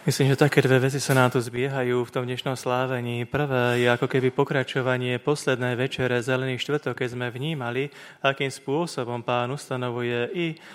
Myslím, že také dve veci sa nám tu zbiehajú v tom dnešnom slávení. Prvé je ako keby pokračovanie poslednej večere Zelený štvrtok, keď sme vnímali, akým spôsobom Pán ustanovuje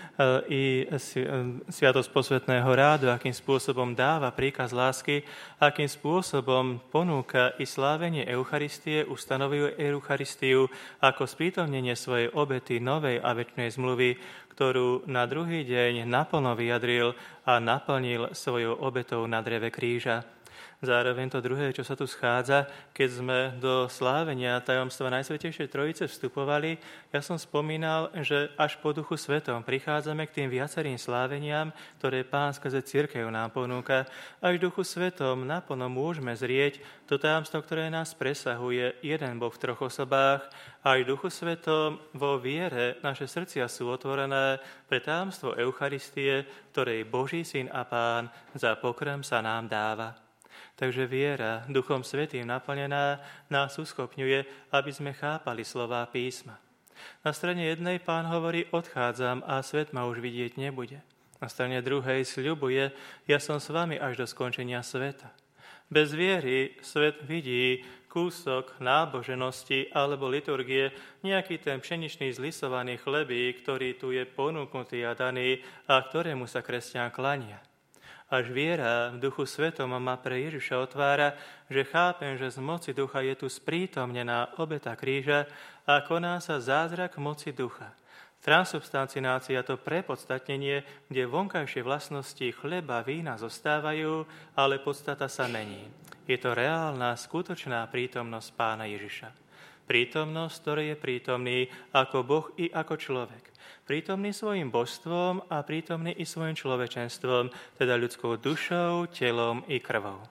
i sviatosť posvätného rádu, akým spôsobom dáva príkaz lásky, akým spôsobom ponúka i slávenie Eucharistie, ustanovuje Eucharistiu ako sprítomnenie svojej obety novej a večnej zmluvy, ktorú na druhý deň naplno vyjadril a naplnil svojou obetou na dreve kríža. Zároveň to druhé, čo sa tu schádza, keď sme do slávenia tajomstva Najsvätejšej Trojice vstupovali, ja som spomínal, že až po Duchu Svetom prichádzame k tým viacerým sláveniam, ktoré Pán skrze cirkev nám ponúka. Až v Duchu Svetom naplno môžeme zrieť to tajomstvo, ktoré nás presahuje, jeden Boh v troch osobách. Aj v Duchu Svetom vo viere naše srdcia sú otvorené pre tajomstvo Eucharistie, ktorej Boží Syn a Pán za pokrm sa nám dáva. Takže viera, Duchom Svätým naplnená, nás uschopňuje, aby sme chápali slová písma. Na strane jednej Pán hovorí, odchádzam a svet ma už vidieť nebude. Na strane druhej sľubuje, ja som s vami až do skončenia sveta. Bez viery svet vidí kúsok náboženosti alebo liturgie, nejaký ten pšeničný zlisovaný chlebík, ktorý tu je ponúknutý a daný a ktorému sa kresťan klania. Až viera v Duchu Svetom ma pre Ježiša otvára, že chápem, že z moci ducha je tu sprítomnená obeta kríža a koná sa zázrak moci ducha. Transubstanciácia, to prepodstatnenie, kde vonkajšie vlastnosti chleba, vína zostávajú, ale podstata sa mení. Je to reálna, skutočná prítomnosť Pána Ježiša. Prítomnosť, ktorý je prítomný ako Boh i ako človek. Prítomný svojim božstvom a prítomný i svojim človečenstvom, teda ľudskou dušou, telom i krvou.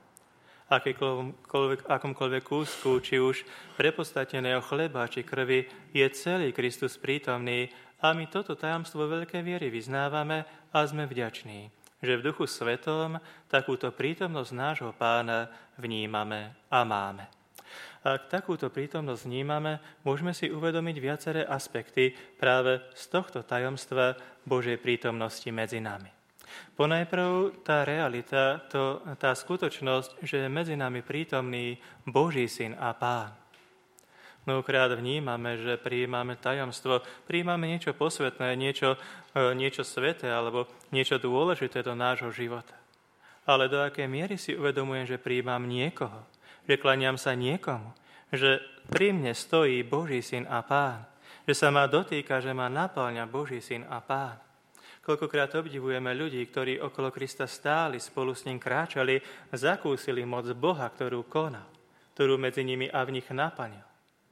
Akomkoľvek kúsku, či už prepodstatneného chleba či krvi, je celý Kristus prítomný a my toto tajomstvo veľkej viery vyznávame a sme vďační, že v Duchu Svetom takúto prítomnosť nášho Pána vnímame a máme. Ak takúto prítomnosť vnímame, môžeme si uvedomiť viaceré aspekty práve z tohto tajomstva Božej prítomnosti medzi nami. Ponajprv tá realita, tá skutočnosť, že je medzi nami prítomný Boží Syn a Pán. Mnohokrát vnímame, že prijímame tajomstvo, prijímame niečo posvätné, niečo sveté alebo niečo dôležité do nášho života. Ale do akej miery si uvedomujem, že prijímam niekoho, že klaniam sa niekomu, že pri mne stojí Boží Syn a Pán, že sa ma dotýka, že ma napĺňa Boží Syn a Pán. Koľkokrát obdivujeme ľudí, ktorí okolo Krista stáli, spolu s ním kráčali, zakúsili moc Boha, ktorú konal, ktorú medzi nimi a v nich naplnil.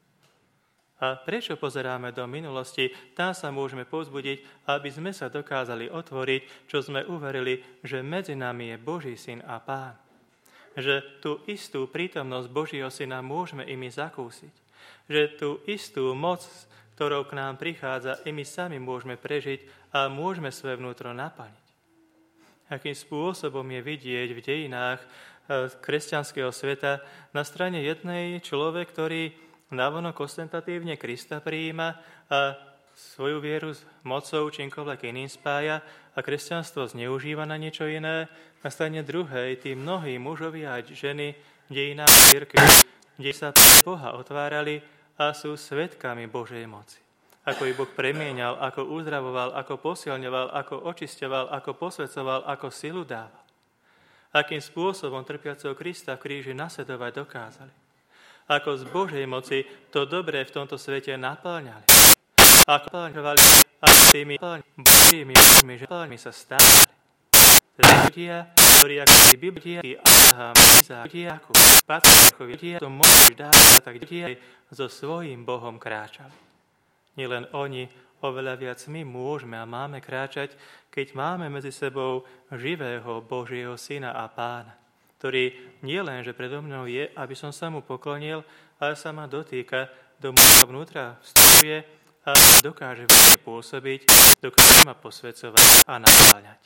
A prečo pozeráme do minulosti? Tam sa môžeme povzbudiť, aby sme sa dokázali otvoriť, čo sme uverili, že medzi nami je Boží Syn a Pán. Že tú istú prítomnosť Božieho Syna môžeme i my zakúsiť. Že tú istú moc, ktorou k nám prichádza, i my sami môžeme prežiť a môžeme svoje vnútro naplniť. Akým spôsobom je vidieť v dejinách kresťanského sveta na strane jednej človek, ktorý navonok ostentatívne Krista prijíma a svoju vieru s mocou čímkoľvek iným spája a kresťanstvo zneužíva na niečo iné. Na strane druhej tí mnohí mužovia a ženy v dejinách cirkvi, kde sa pre Boha otvárali a sú svedkami Božej moci. Ako ich Boh premieňal, ako uzdravoval, ako posilňoval, ako očisťoval, ako posvedcoval, ako silu dával. Akým spôsobom trpiaceho Krista v kríži nasledovať dokázali. Ako z Božej moci to dobré v tomto svete naplňali. Ako naplňovali a tými Božími mužmi, že sa stávali. Ľudia, ktorí ako Biblia, Abraham, Izák, Jakub, patriarchovi, ľudia to môžeš dávať, tak ľudia so svojím Bohom kráčali. Nielen oni, oveľa viac my môžeme a máme kráčať, keď máme medzi sebou živého Božieho Syna a Pána, ktorý nie len, že predo mnou je, aby som sa mu poklonil, ale sa ma dotýka, do môjho vnútra vstupuje a dokáže veľmi pôsobiť, dokáže ma posvedcovať a napáľať.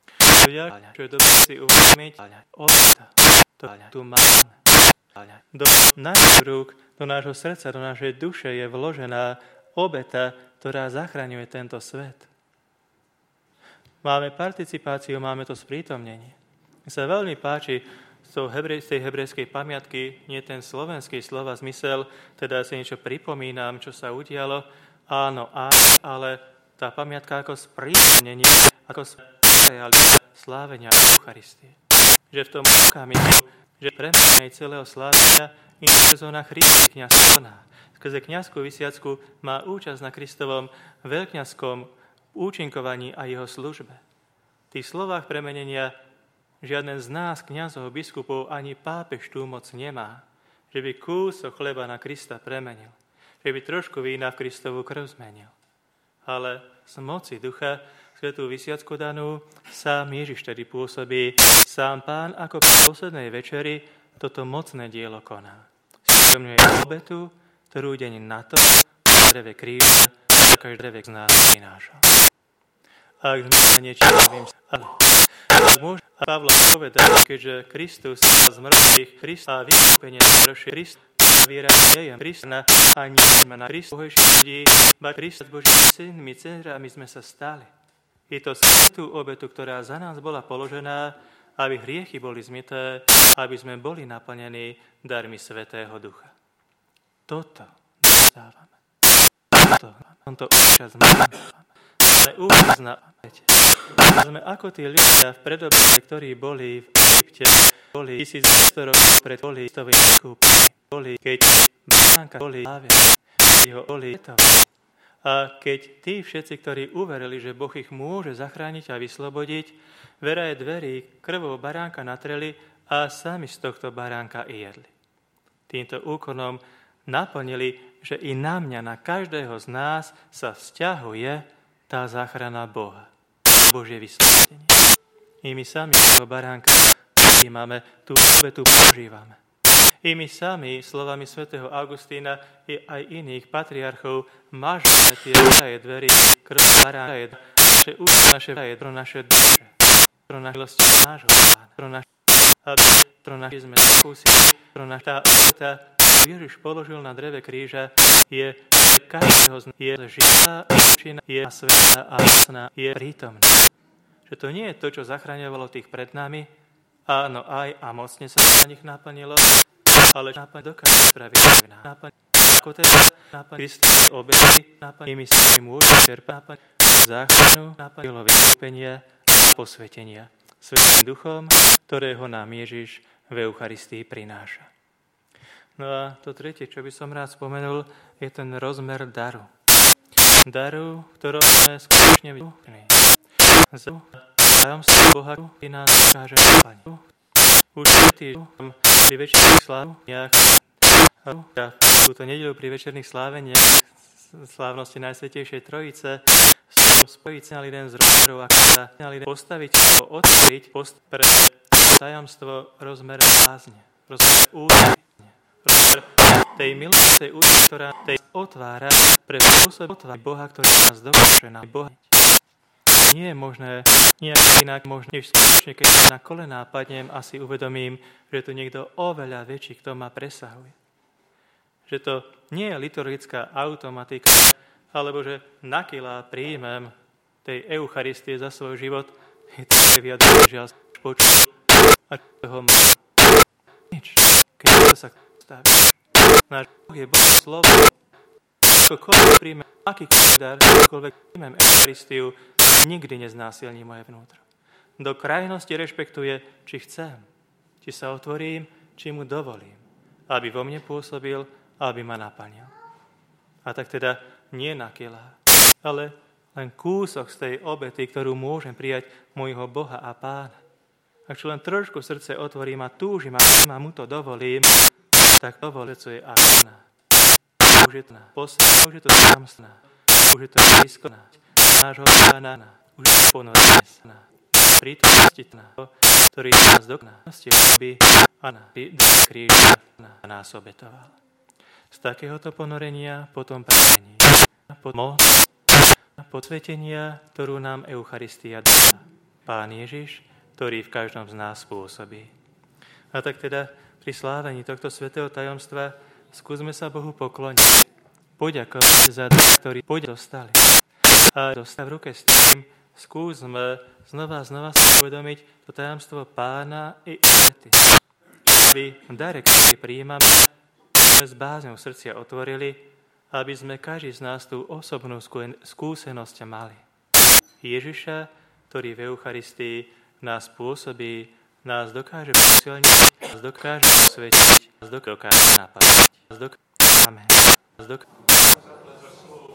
Čo je dobre si uvedomiť, tu máme. Do našich rúk, do nášho srdca, do našej duše je vložená obeta, ktorá zachraňuje tento svet. Máme participáciu, máme to sprítomnenie. Mi sa veľmi páči z tej hebrejskej pamiatky, nie ten slovenský slova zmysel, teda si niečo pripomínam, čo sa udialo, áno, ale tá pamiatka ako sprítomnenie, ako realita slávenia Eucharistie. Že v tom okamihu, že premenej celého slávenia je persona Christi kňaz koná. Skrze kňazskú vysviacku má účasť na Kristovom veľkňazskom účinkovaní a jeho službe. V tých slovách premenenia žiaden z nás, kňazov, biskupov, ani pápež tú moc nemá, že by kúsok chleba na Krista premenil, že by trošku vína v Kristovú krv zmenil. Ale z moci ducha, svätú vysviacku danú, sám Ježiš tedy pôsobí, sám Pán ako po poslednej večeri toto mocné dielo koná. Spomňuje obetu, ktorú deň na to dreve kríža, každý drevek z nás prinášal. Ak sme sa niečím novým stali, ak môže Pavlo povedať, keďže Kristus sa z mŕtvych, Kristus a vykúpenie zmršie, Kristus viera nie je Kristna, ani na Kristu bohejších ľudí, ba Kristus Božími synmi, dcerami sme sa stali. Je to svätú obetu, ktorá za nás bola položená, aby hriechy boli zmieté, aby sme boli naplnení darmi Svätého Ducha. Toto dostávame. Toto účasť máme. Ale účasť na obete. Sme ako tí ľudia v predobe, ktorí boli v Egypte, boli 1100 rokov pred Kristovým vykúpením. Boli, keď baránka boli slávia, jeho boli letovali. A keď tí všetci, ktorí uverili, že Boh ich môže zachrániť a vyslobodiť, veraje dverí krvou baránka natreli a sami z tohto baránka i jedli. Týmto úkonom naplnili, že i na mňa, na každého z nás sa vzťahuje tá záchrana Boha. Božie vyslobodenie. I my sami toho baránka máme, tú obetu požívame. I my sami, slovami svätého Augustína i aj iných patriarchov, mažeme tie dverí krv baránka, naše účty, naše vaje, pro naše duše, pro naše milosti nášho Pána, pro naše pro naše sme zakúsili, pro naša obeta, Ježiš položil na dreve kríža, je každého z nás, je živá, účinná, je svätá a jasná, je prítomná. Že to nie je to, čo zachraňovalo tých pred nami, áno, aj a mocne sa na nich naplnilo, ale náplň dokáže spraviť v nás. Náplň, ako teda náplň Kristovej obety, náplň nimi sa môže čerpať záchranu, náplň vykúpenia a posvetenia Svätým Duchom, ktorého nám Ježiš v Eucharistii prináša. No a to tretie, čo by som rád spomenul, je ten rozmer daru. Daru, ktorom sme skutočne vyučení. Tajomstvo Boha, ktorý nás dokáže naplniť. Už pri večerných sláveniach, túto nedeľu pri večerných sláveniach slávnosti Najsvätejšej Trojice spojiť sa jeden z rozmerov, ako sa postaviť alebo otvoriť pre tajomstvo rozmer lázne, rozmer úcty, rozmer tej milostnej úcty, ktorá tej otvára pre spôsob otvárať Boha, ktorý nás dokáže na Boha. Nie je možné nejak inak možné, než skutočne, keď sa na kolená padnem a si uvedomím, že tu niekto oveľa väčší, kto ma presahuje. Že to nie je liturgická automatika, alebo že nakylá príjmem tej Eucharistie za svoj život, je to vyjadrenie, že ja počuť a toho mám. Nič. Keď to sa staví. Náš Boh je Boh slovo. Akokoľvek príjmem, akýkoľvek dar, akokoľvek príjmem Eucharistiu, nikdy neznásilní moje vnútro. Do krajnosti rešpektuje, či chcem, či sa otvorím, či mu dovolím, aby vo mne pôsobil, aby ma naplnil. A tak teda nie nakylá, ale len kúsok z tej obety, ktorú môžem prijať môjho Boha a Pána. Ak čo len trošku srdce otvorím a túžim a mu to dovolím, tak dovolím, že je akná. Už je to posledná, už je to samstná, už je to blízko nášho Pána, už je to ponorené na prítomnosti ktorý nás dokonosti robí a na kríža nás obetoval. Z takéhoto ponorenia potom pramení moc a podsvetenia, ktorú nám Eucharistia dá. Pán Ježiš, ktorý v každom z nás pôsobí. A tak teda pri slávení tohto svätého tajomstva skúsme sa Bohu pokloniť, poďakovať za dar, ktorý dostali. A dostal v ruke s tým skúsme znova si uvedomiť to tajomstvo Pána i obety. Aby dare, ktorý prijímame, sme s bázňou srdcia otvorili, aby sme každý z nás tú osobnú skúsenosť mali. Ježiša, ktorý v Eucharistii nás pôsobí, nás dokáže posilniť, nás dokáže osvetiť, nás dokáže napadať. Amen.